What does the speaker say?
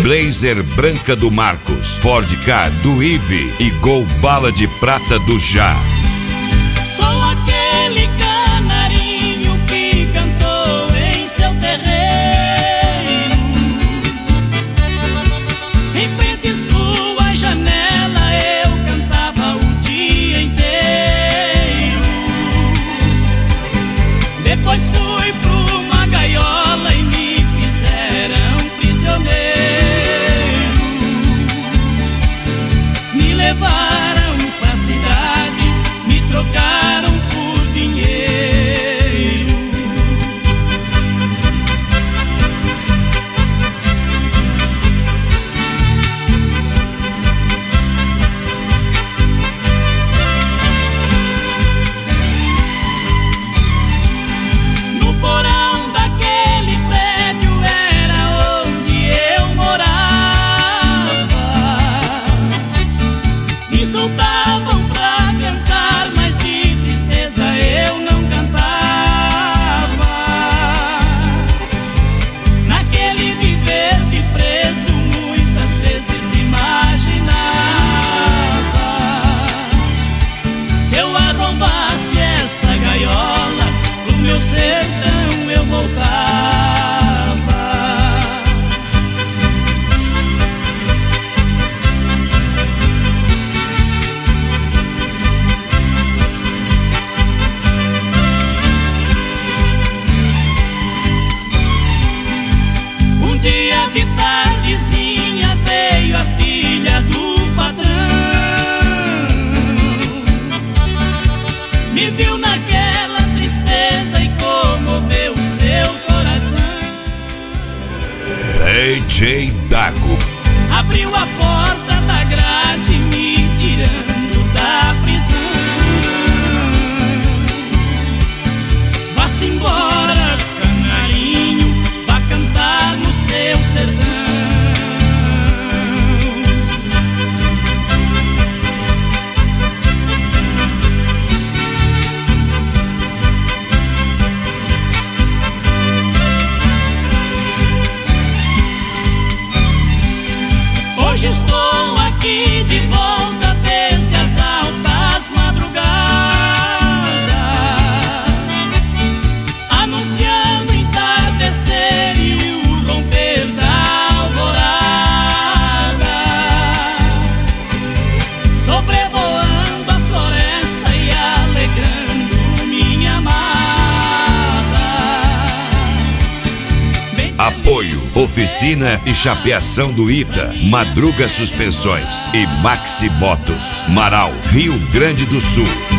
Blazer branca do Marcos, Ford Ka do Ive e Gol bala de prata do Já. Sou aquele canarinho que cantou em seu terreiro, em frente à sua janela eu cantava o dia inteiro. Depois fui pra uma gaiola e me fizeram prisioneiro. Me levaram pra cidade, me trocaram por dinheiro. No porão daquele prédio era onde eu morava. Me soltavam pra cantar, mas de tristeza eu não cantava. Naquele viver de preso muitas vezes imaginava: se eu arrombasse essa gaiola, pro meu sertão eu voltava. Um dia de tardezinha veio a filha do patrão. Me viu naquela tristeza e comoveu seu coração. DJ Dago. Abriu a porta da grade me tirando da prisão. Vá-se embora, canarinho, vá cantar no seu sertão. Hoje estou aqui de volta desde as altas madrugadas, anunciando entardecer e o romper da alvorada, sobrevoando a floresta e alegrando minha amada. Apoio, oficina e chapeação do Ita, Madruga Suspensões e Maxi Motos, Marau, Rio Grande do Sul.